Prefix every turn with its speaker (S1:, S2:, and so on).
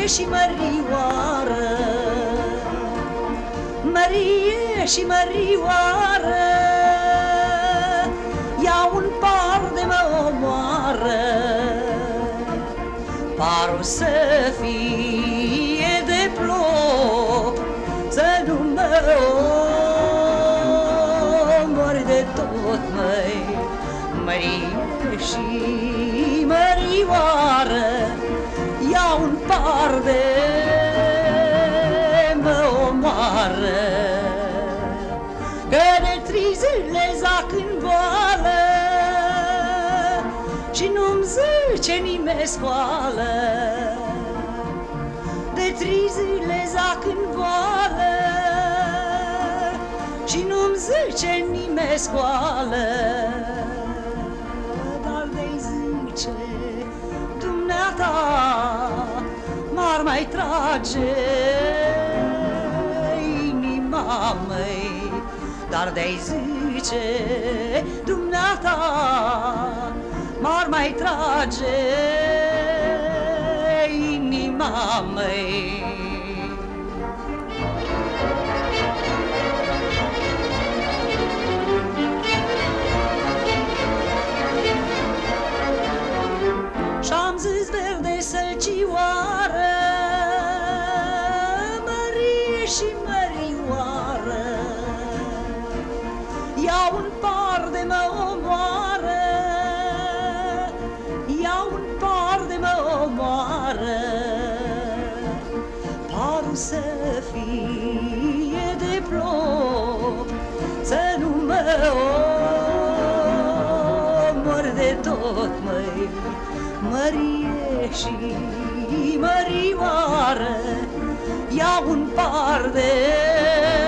S1: și mărioară, Mărie și mărioară, ia un par de mă omoară. Parul să fie de plop, să nu mă omori de tot, măi, Mărie și mărioară, ia un par de mă omoară. Că de 3 zile zac în boală și nu-mi zice nimeni scoală. De 3 zile zac în boală și nu-mi zice nimeni scoală. Dar de-i zice dumneata m-ar mai trage inima măi, dar de-i zice dumneata m-ar mai trage inima măi. Și-am zis verde sălcioară, Mărie și mărioară, ia un par de mă omoară, ia un par de mă omoară. Parul să fie de plop, să nu mă omor de tot, măi, Mărie și mărioară, ia un par de